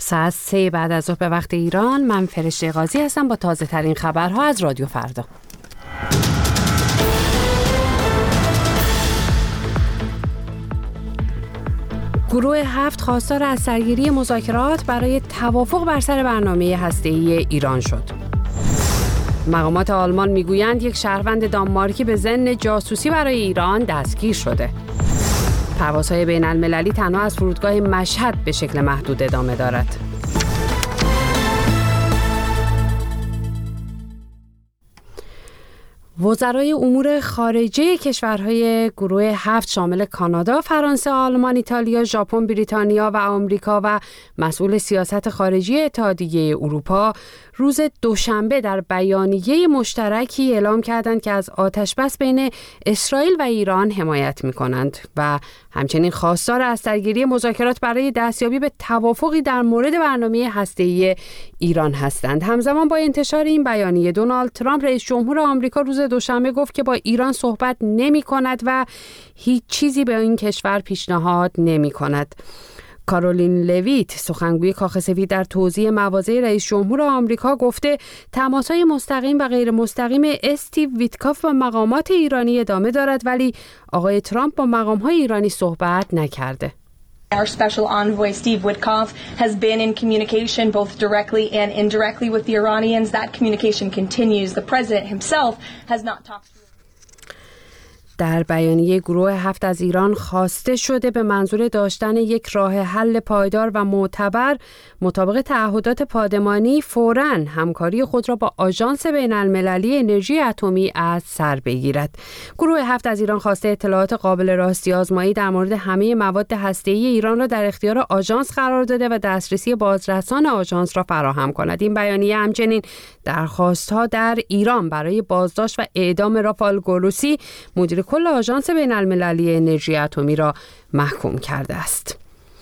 ساعت 3 بعد از ظهر به وقت ایران. من فرشته قاضی هستم با تازه ترین خبرها از رادیو فردا. گروه 7 خواستار از سرگیری مذاکرات برای توافق بر سر برنامه هسته‌ای ایران شد. مقامات آلمان میگویند یک شهروند دانمارکی به ضمن جاسوسی برای ایران دستگیر شده. پروازهای بین المللی تنها از فرودگاه مشهد به شکل محدود ادامه دارد. وزرای امور خارجه کشورهای گروه 7 شامل کانادا، فرانسه، آلمان، ایتالیا، ژاپن، بریتانیا و آمریکا و مسئول سیاست خارجی اتحادیه اروپا روز دوشنبه در بیانیه مشترکی اعلام کردند که از آتش‌بس بین اسرائیل و ایران حمایت می‌کنند و همچنین خواستار از سرگیری مذاکرات برای دستیابی به توافقی در مورد برنامه هسته‌ای ایران هستند. همزمان با انتشار این بیانیه، دونالد ترامپ رئیس جمهور آمریکا روز دوشنبه گفت که با ایران صحبت نمی‌کند و هیچ چیزی به این کشور پیشنهاد نمی‌کند. کارولین لویت، سخنگوی کاخ سفید، در توضیح مواضع رئیس جمهور آمریکا گفته تماس‌های مستقیم و غیر مستقیم استیو ویتکاف با مقامات ایرانی ادامه دارد، ولی آقای ترامپ با مقام‌های ایرانی صحبت نکرده. Our special envoy Steve Witkoff has been in communication both directly and indirectly with the Iranians. That communication continues. The president himself has not talked to در بیانیه گروه 7 از ایران خواسته شده به منظور داشتن یک راه حل پایدار و معتبر مطابق تعهدات پادمانی فوراً همکاری خود را با آژانس بین المللی انرژی اتمی از سر بگیرد. گروه 7 از ایران خواسته اطلاعات قابل راستی آزمایی در مورد همه مواد هسته‌ای ایران را در اختیار آژانس قرار داده و دسترسی بازرسان آژانس را فراهم کند. این بیانیه همچنین درخواست‌ها در ایران برای بازداشت و اعدام رافائل گروسی، مدیر کل آژانس بین المللی انرژی اتمی، را محکوم کرده است.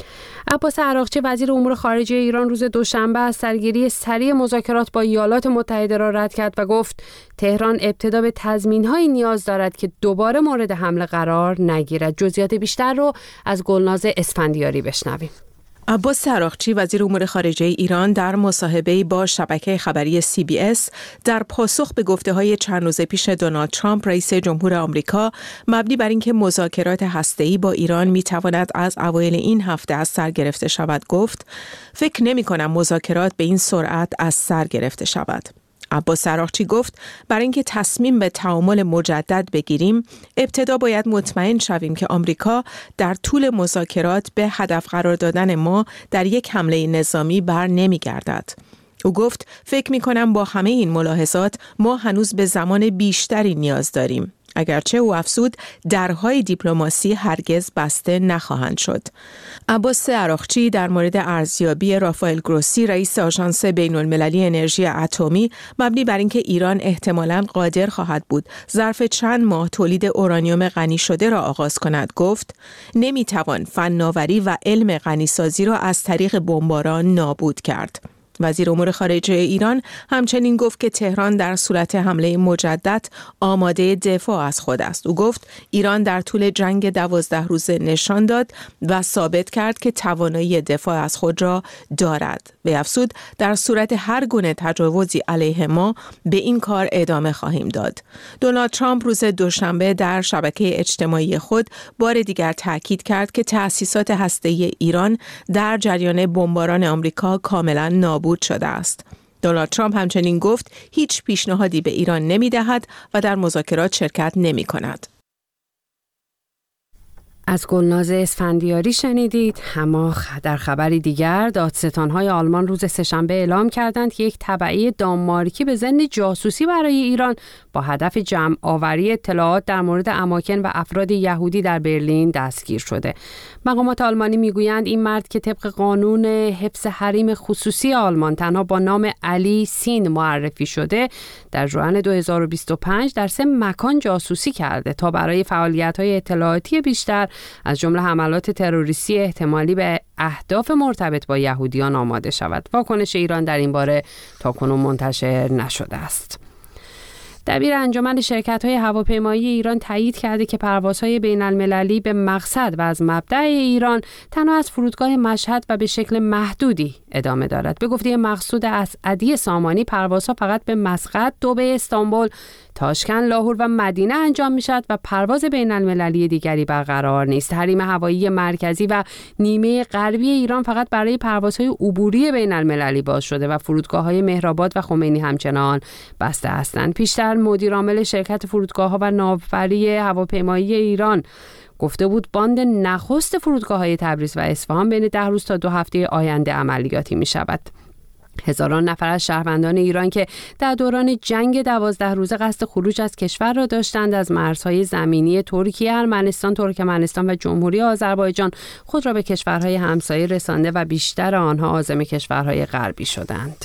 عباس عراقچی، وزیر امور خارجه ایران، روز دوشنبه از سرگیری سریع مذاکرات با ایالات متحده را رد کرد و گفت تهران ابتدا به تضمین‌هایی نیاز دارد که دوباره مورد حمله قرار نگیرد. جزئیات بیشتر رو از گلناز اسفندیاری بشنویم. عباس عراقچی، وزیر امور خارجه ایران، در مصاحبه‌ای با شبکه خبری CBS در پاسخ به گفته‌های چند روز پیش دونالد ترامپ رئیس جمهور آمریکا مبنی بر اینکه مذاکرات هسته‌ای با ایران می‌تواند از اوایل این هفته از سر گرفته شود گفت: فکر نمی‌کنم مذاکرات به این سرعت از سر گرفته شود. عباس عراقچی گفت برای اینکه تصمیم به تعامل مجدد بگیریم، ابتدا باید مطمئن شویم که آمریکا در طول مذاکرات به هدف قرار دادن ما در یک حمله نظامی بر نمیگردد. او گفت فکر می کنم با همه این ملاحظات ما هنوز به زمان بیشتری نیاز داریم. اگرچه او افزود درهای دیپلماسی هرگز بسته نخواهند شد. عباس عراقچی در مورد ارزیابی رافائل گروسی، رئیس آژانس بین‌المللی انرژی اتمی، مبنی بر اینکه ایران احتمالاً قادر خواهد بود ظرف چند ماه تولید اورانیوم غنی شده را آغاز کند، گفت نمیتوان فناوری و علم غنیسازی را از طریق بمباران نابود کرد. وزیر امور خارجه ایران همچنین گفت که تهران در صورت حمله مجدد آماده دفاع از خود است. او گفت ایران در طول جنگ 12 روزه نشان داد و ثابت کرد که توانایی دفاع از خود را دارد. و افزود در صورت هر گونه تجاوزی علیه ما به این کار ادامه خواهیم داد. دونالد ترامپ روز دوشنبه در شبکه اجتماعی خود بار دیگر تاکید کرد که تأسیسات هسته‌ای ایران در جریان بمباران آمریکا کاملا نابود شده است. دونالد ترامپ همچنین گفت هیچ پیشنهادی به ایران نمی‌دهد و در مذاکرات شرکت نمی‌کند. از گلناز اسفندیاری شنیدید. اما در خبری دیگر، دادستان‌های آلمان روز سه‌شنبه اعلام کردند که یک تبعه دانمارکی به ضمن جاسوسی برای ایران با هدف جمع آوری اطلاعات در مورد اماکن و افراد یهودی در برلین دستگیر شده. مقامات آلمانی میگویند این مرد که طبق قانون حفظ حریم خصوصی آلمان تنها با نام علی سین معرفی شده، در ژوئن 2025 در 3 مکان جاسوسی کرده تا برای فعالیت‌های اطلاعاتی بیشتر از جمله حملات تروریستی احتمالی به اهداف مرتبط با یهودیان آماده شود. واکنش ایران در این باره تاکنون منتشر نشده است. دبیر انجمن شرکت‌های هواپیمایی ایران تایید کرده که پروازهای بین‌المللی به مقصد و از مبدأ ایران تنها از فرودگاه مشهد و به شکل محدودی ادامه دارد. به گفته مقصود اسعدی سامانی، پروازها فقط به مسقط، دبی، استانبول، تاشکند، لاهور و مدینه انجام می‌شود و پرواز بین‌المللی دیگری برقرار نیست. حریم هوایی مرکزی و نیمه غربی ایران فقط برای پروازهای عبوری بین‌المللی باز شده و فرودگاه‌های مهرآباد و خمینی همچنان بسته هستند. پیشتر مدیر عامل شرکت فرودگاه‌ها و ناوبری هواپیمایی ایران گفته بود باند نخست فرودگاه‌های تبریز و اصفهان بین 10 روز تا 2 هفته آینده عملیاتی می‌شود. هزاران نفر از شهروندان ایران که در دوران جنگ 12 روزه قصد خروج از کشور را داشتند از مرزهای زمینی ترکیه، ارمنستان، ترکمنستان و جمهوری آذربایجان خود را به کشورهای همسایه رسانده و بیشتر آنها عازم کشورهای غربی شدند.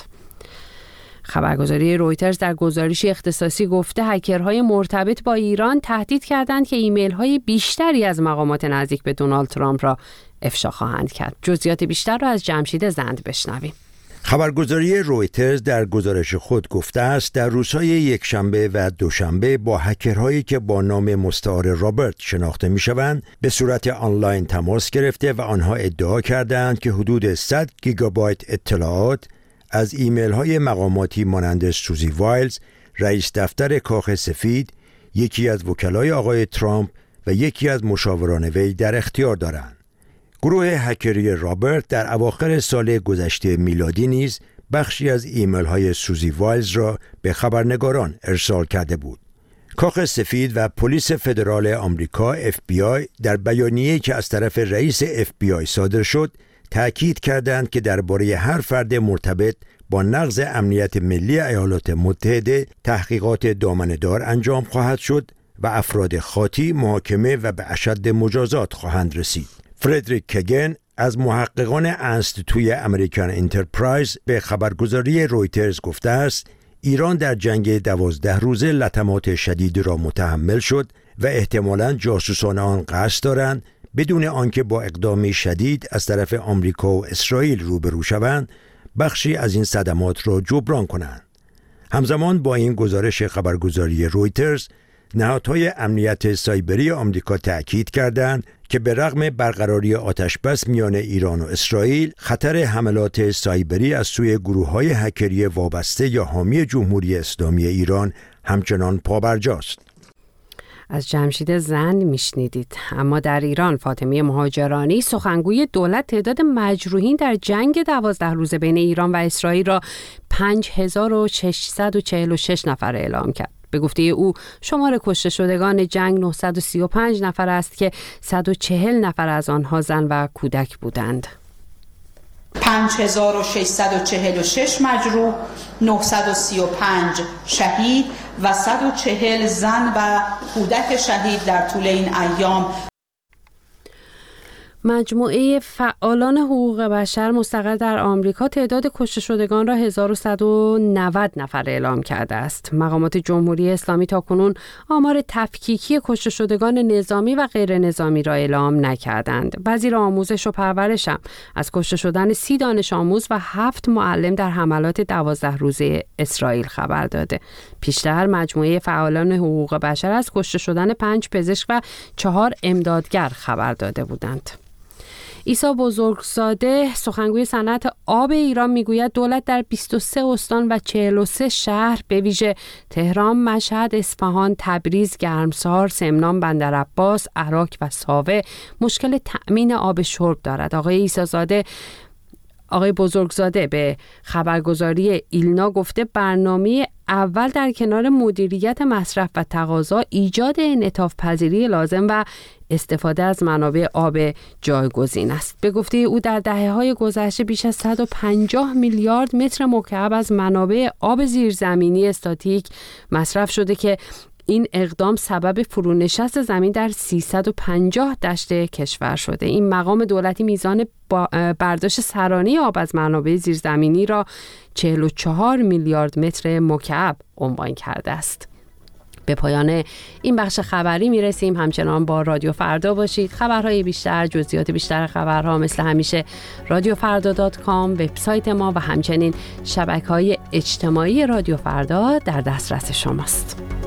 خبرگزاری رویترز در گزارشی اختصاصی گفته هکرهای مرتبط با ایران تهدید کردند که ایمیل‌های بیشتری از مقامات نزدیک به دونالد ترامپ را افشا خواهند کرد. جزئیات بیشتر را از جمشید زند بشنویم. خبرگزاری رویترز در گزارش خود گفته است در روزهای یکشنبه و دوشنبه با هکرهایی که با نام مستعار رابرت شناخته می‌شوند به صورت آنلاین تماس گرفته و آنها ادعا کردند که حدود 100 گیگابایت اطلاعات از ایمیل‌های مقاماتی مانند سوزی وایلز، رئیس دفتر کاخ سفید، یکی از وکلای آقای ترامپ و یکی از مشاوران وی در اختیار دارند. گروه هکری رابرت در اواخر سال گذشته میلادی نیز بخشی از ایمیل‌های سوزی وایلز را به خبرنگاران ارسال کرده بود. کاخ سفید و پلیس فدرال آمریکا FBI در بیانیه‌ای که از طرف رئیس FBI صادر شد تأکید کردند که درباره هر فرد مرتبط با نقض امنیت ملی ایالات متحده تحقیقات دامنه‌دار انجام خواهد شد و افراد خاطی محاکمه و به اشد مجازات خواهند رسید. فردریک کگن از محققان انستیتوی امریکن انترپرایز به خبرگزاری رویترز گفته است ایران در جنگ 12 روزه لطمات شدیدی را متحمل شد و احتمالاً جاسوسان آن قصد دارند بدون آنکه با اقدامی شدید از طرف آمریکا و اسرائیل روبرو شوند بخشی از این صدمات را جبران کنند. همزمان با این گزارش خبرگزاری رویترز نهادهای امنیت سایبری آمریکا تأکید کردند که به رغم برقراری آتشبس میان ایران و اسرائیل خطر حملات سایبری از سوی گروه‌های هکری وابسته یا حامی جمهوری اسلامی ایران همچنان پابرجاست. از جمشید زند میشنیدید. اما در ایران فاطمه مهاجرانی سخنگوی دولت تعداد مجروحین در جنگ 12 روزه بین ایران و اسرائیل را 5646 نفر اعلام کرد. به گفته او شمار کشته شدگان جنگ 935 نفر است که 140 نفر از آنها زن و کودک بودند. 5646 مجروح، 935 شهید و 140 زن و کودک شهید در طول این ایام. مجموعه فعالان حقوق بشر مستقر در آمریکا تعداد کشته شدگان را 1190 نفر اعلام کرده است. مقامات جمهوری اسلامی تاکنون آمار تفکیکی کشته شدگان نظامی و غیر نظامی را اعلام نکردند. وزیر آموزش و پرورش هم از کشته شدن 30 دانش آموز و 7 معلم در حملات 12 روزه اسرائیل خبر داده. پیشتر مجموعه فعالان حقوق بشر از کشته شدن 5 پزشک و 4 امدادگر خبر داده بودند. عیسی بزرگزاده سخنگوی صنعت آب ایران میگوید دولت در 23 استان و 43 شهر به ویژه تهران، مشهد، اصفهان، تبریز، گرمسار، سمنان، بندرعباس، عراق و ساوه مشکل تأمین آب شرب دارد. آقای بزرگزاده به خبرگزاری ایلنا گفته برنامه اول در کنار مدیریت مصرف و تقاضا ایجاد انعطاف پذیری لازم و استفاده از منابع آب جایگزین است. به گفته او در دهه‌های گذشته بیش از 150 میلیارد متر مکعب از منابع آب زیرزمینی استاتیک مصرف شده که این اقدام سبب فرونشست زمین در 350 دشت کشور شده. این مقام دولتی میزان برداشت سرانه آب از منابع زیرزمینی را 44 میلیارد متر مکعب عنوان کرده است. به پایان این بخش خبری میرسیم. همچنان با رادیو فردا باشید. خبرهای بیشتر، جزئیات بیشتر خبرها مثل همیشه radiofarda.com وبسایت ما و همچنین شبکه‌های اجتماعی رادیو فردا در دسترس شماست.